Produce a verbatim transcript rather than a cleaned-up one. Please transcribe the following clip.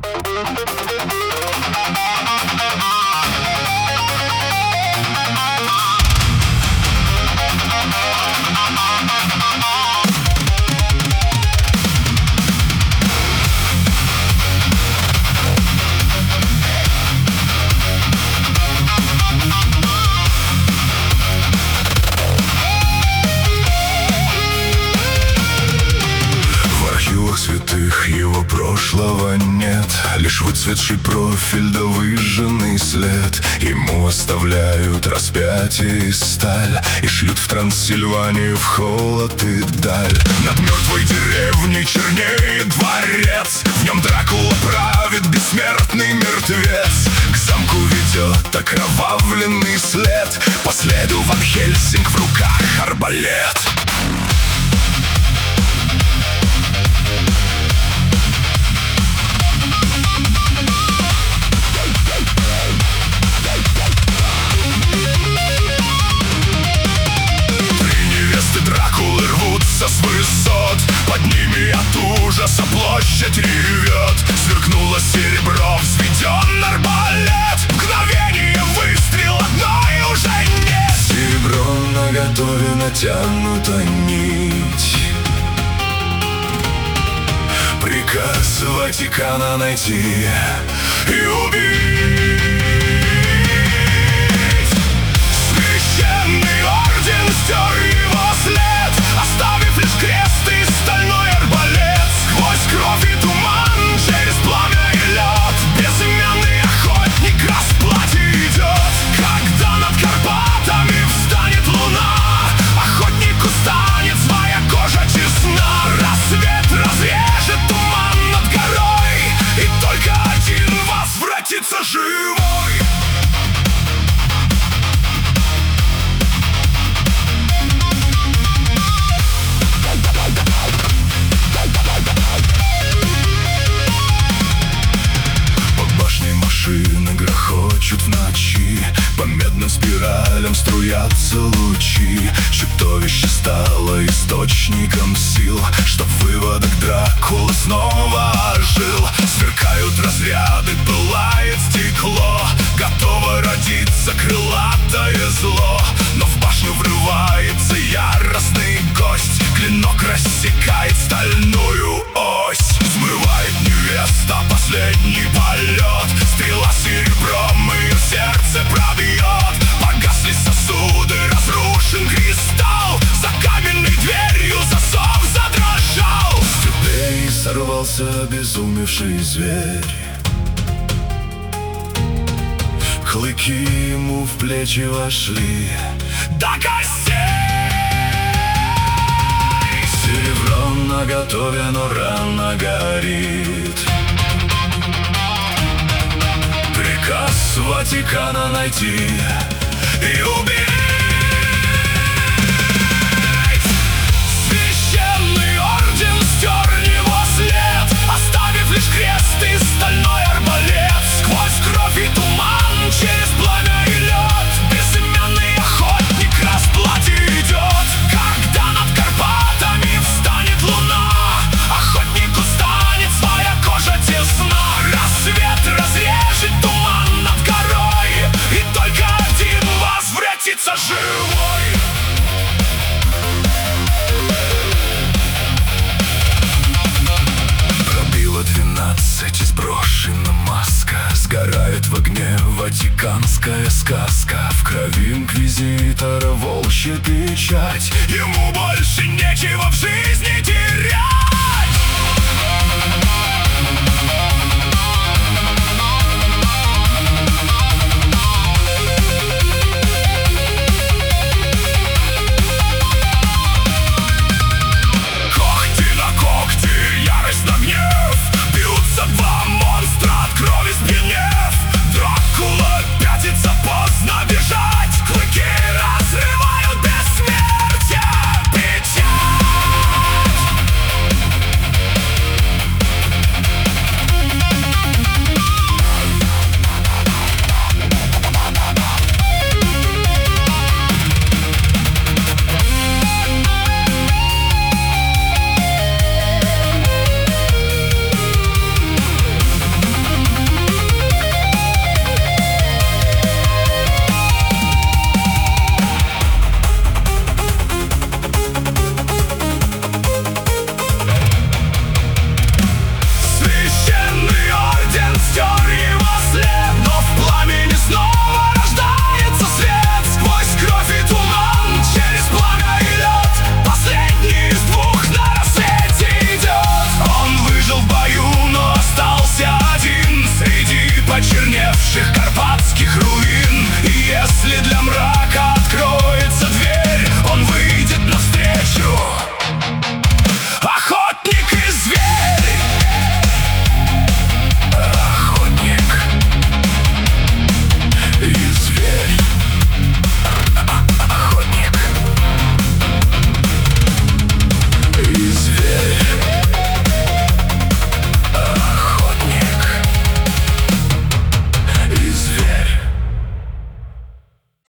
Святых его прошлого нет, лишь выцветший профиль да выжженный след. Ему оставляют распятие и сталь, и шлют в Трансильванию в холод и даль. Над мертвой деревней чернеет дворец, в нем Дракула правит, бессмертный мертвец. К замку ведет окровавленный след, по следу Ван Хельсинг, в руках арбалет. Дракулы рвутся с высот, под ними от ужаса площадь ревет. Сверкнуло серебро, взведен арбалет, мгновение выстрел, одной уже нет. Серебро наготове, натянута нить, приказ Ватикана найти и убить. Священный орден стер его след, оставив лишь крест и стальной арбалет. Сквозь кровь и туман, через пламя и лед, безымянный охотник к расплате идет. Когда над Карпатами встанет луна, охотнику станет своя кожа честна. Рассвет разрежет туман над горой, и только один возвратится живой. Машины грохочут в ночи, по медным спиралям струятся лучи. Чудовище стало источником сил, чтоб выводок Дракулы снова ожил. Сверкают разряды, пылает стекло, готово родиться крылатое зло. Но в башню врывается яростный гость, клинок рассекает стальную ось. Взмывает невеста последний полет, стрела серебром ее сердце пробьет. Погасли сосуды, разрушен кристалл, за каменной дверью засов задрожал. С цепей сорвался обезумевший зверь, клыки ему в плечи вошли до костей. Серебро наготове, но рана горит, приказ Ватикана найти и убить. Священный орден стер его след, оставив лишь крест и стальной арбалет. Сквозь кровь и туман, через пламя и лед, безымянный охотник к расплате идет. Когда над Карпатами встанет луна, охотнику станет своя кожа тесна. Рассвет разрежет туман над горой, и только один возвратится живой. Пробило двенадцать, и сброшена маска, сгорает в огне ватиканская сказка. В крови инквизитора волчья печать,